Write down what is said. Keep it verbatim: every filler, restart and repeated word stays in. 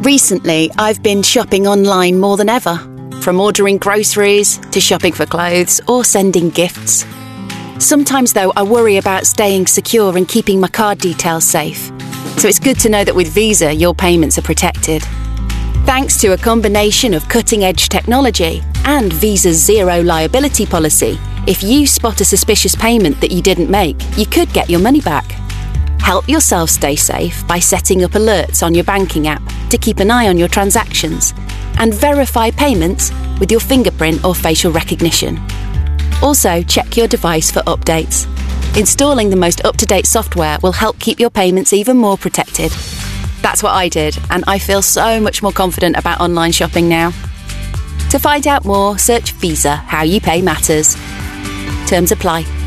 Recently, I've been shopping online more than ever, from ordering groceries to shopping for clothes or sending gifts. Sometimes, though, I worry about staying secure and keeping my card details safe. So it's good to know that with Visa, your payments are protected. Thanks to a combination of cutting-edge technology and Visa's zero liability policy, if you spot a suspicious payment that you didn't make, you could get your money back. Help yourself stay safe by setting up alerts on your banking app to keep an eye on your transactions and verify payments with your fingerprint or facial recognition. Also, check your device for updates. Installing the most up-to-date software will help keep your payments even more protected. That's what I did, and I feel so much more confident about online shopping now. To find out more, search Visa, how you pay matters. Terms apply.